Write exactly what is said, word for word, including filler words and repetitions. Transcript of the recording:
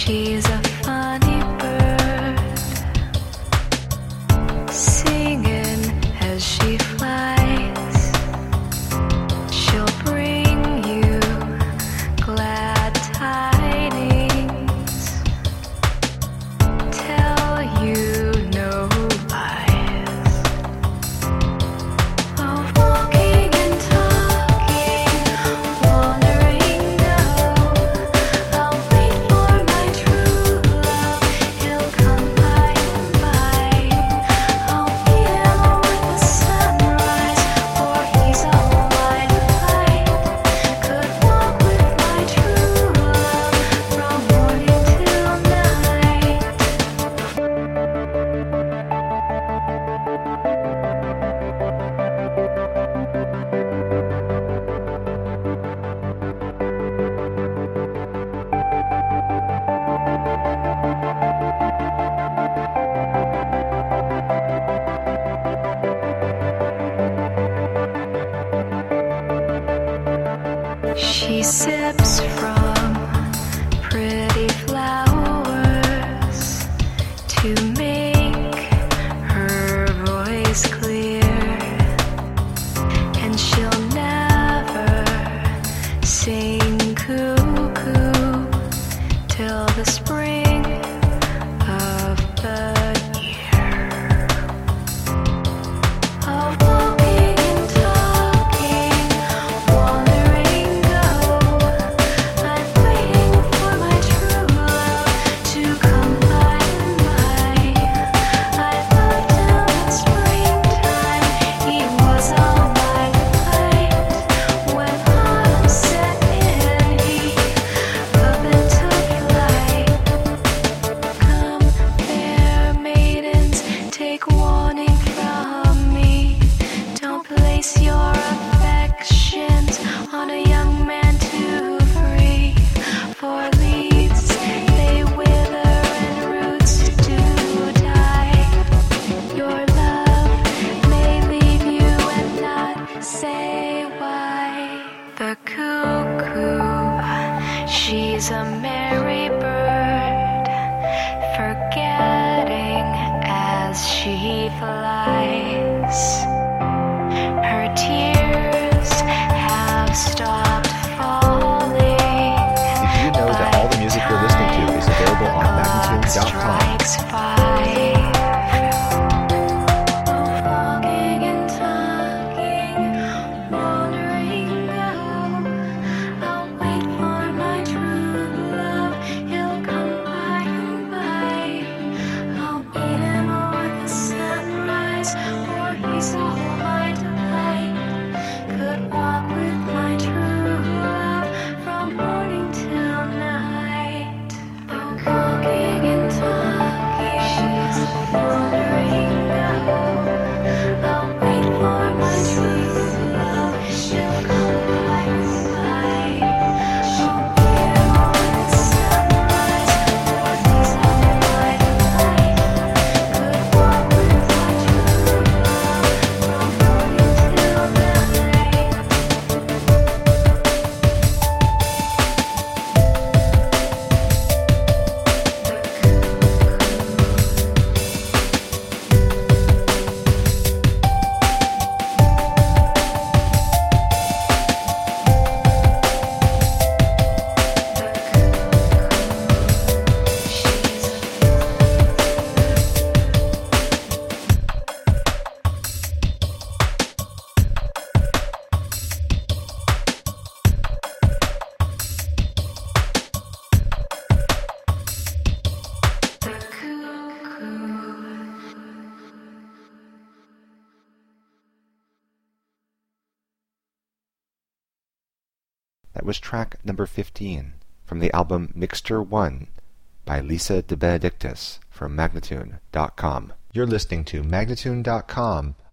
She's a funny bird, singing as she flies. She'll bring you glad tidings, tell you no lies. Oh, walking and talking, wandering no. I'll wait for my true love, he'll come by and by. I'll meet him with the sunrise, for he's all my delight. Could walk with my true love from morning till night. She sips from pretty flowers to make her voice clear, and she'll never sing cuckoo till the spring of the year. Oh, walking and talking, wandering go. I'm waiting for my true love to come by and by. I loved him in springtime, he was all my delight. When autumn set in, he up and took flight. Come, fair maidens, take warning from me. Don't place your affections on a young man too free. For leaves they wither and roots do die. Your love may leave you and not say why. The cuckoo, she's a merry bird, forgetting as she flies. Her tears have stopped falling. Did you know that all the music you're listening to is available on magnitude dot com? Strikes five. Oh, walking and talking, wandering go. I'll wait for my true love, he'll come by and by. I'll meet him with the sunrise, for he's all my delight. Could walk with my true love from morning till night. Oh, walking and talking, she's wandering go. I'll wait for my true love, she'll come by and by. I'll meet him with the sunrise, for he's all my delight. Could walk with my true love from morning till night. That was track number fifteen from the album Mixture one by Lisa De Benedictis from magnatune dot com. You're listening to magnatune dot com